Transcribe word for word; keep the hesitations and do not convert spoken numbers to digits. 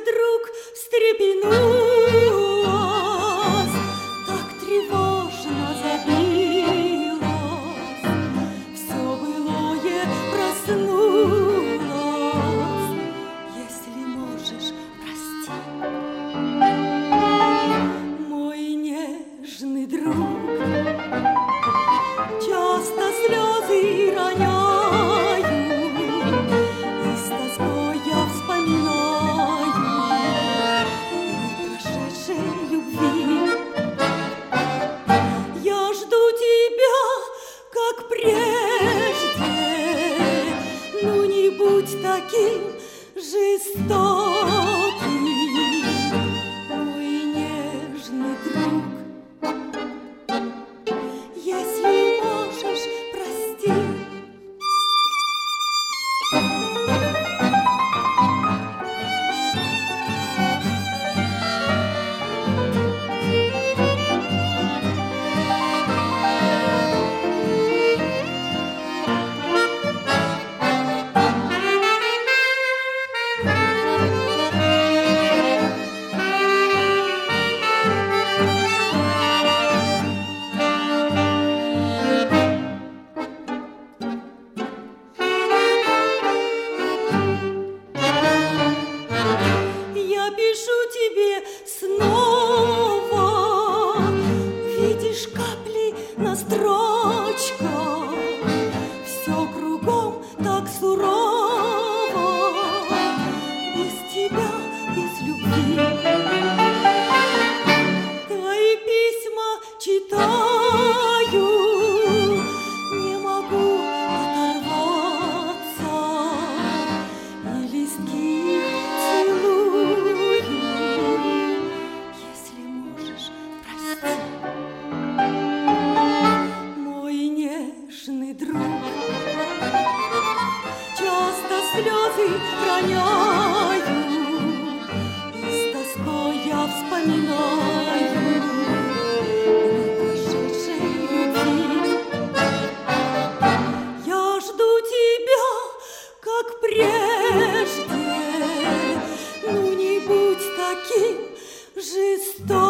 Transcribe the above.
вдруг встрепенулась, так тревожно забилась, все былое проснулось. Если можешь, прости, мой нежный друг. Часто слезы роняю, и с тоской я вспоминаю дни прошедшей любви. Я жду тебя, как прежде, ну не будь таким жестоким, мой нежный друг. Если можешь, прости. Я пишу тебе снова, видишь капли на строчках, все кругом так сурово, без тебя, без любви. Твои письма читаю, не могу оторваться, и листки целую. Если можешь, прости, мой нежный друг. Часто слезы роняю, и с тоской я вспоминаю дни прошедшей любви. Я жду тебя, как прежде, ну не будь таким жестоким.